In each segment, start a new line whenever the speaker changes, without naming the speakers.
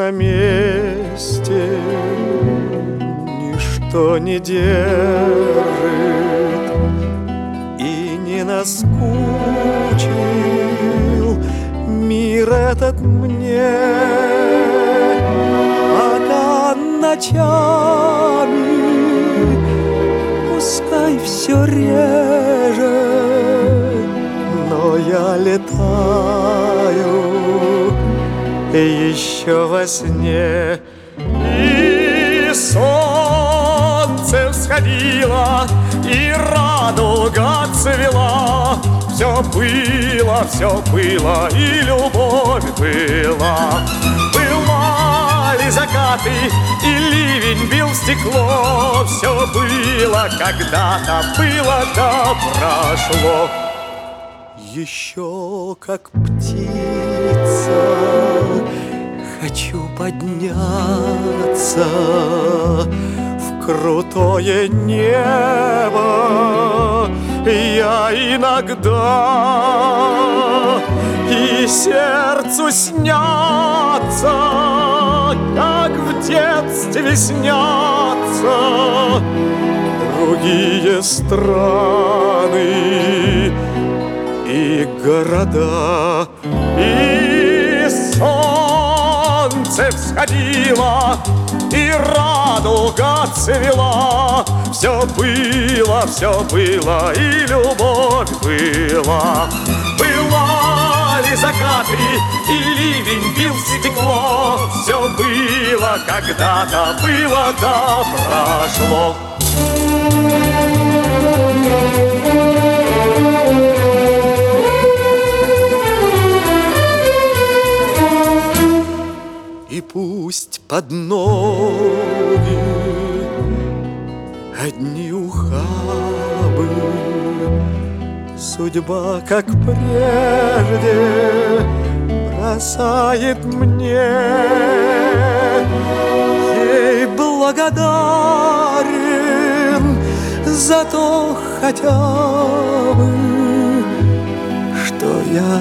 на месте, ничто не держит и не наскучил мир этот мне, пока ночами пускай все реже, но я летаю еще во сне. И солнце всходило, и радуга цвела. Все было, и любовь была. Бывали закаты, и ливень бил в стекло. Все было когда-то, было да прошло. Еще как птица хочу подняться в крутое небо. Я иногда и сердцу снятся, как в детстве снятся другие страны и города. И солнце всходило, и радуга цвела. Все было, и любовь была. Бывали закаты, и ливень бил в стекло. Все было когда-то, было да прошло. И пусть под ноги одни ухабы, судьба, как прежде, бросает мне. Ей благодарен за то хотя бы, что я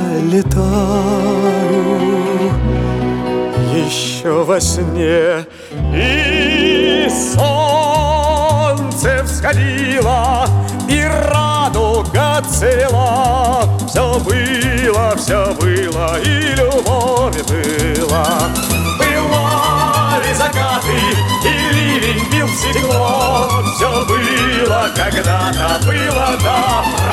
летаю еще во сне. И солнце всходило, и радуга цвела. Все было, и любовь была. Бывали закаты, и ливень бил в стекло. Все было когда-то, было да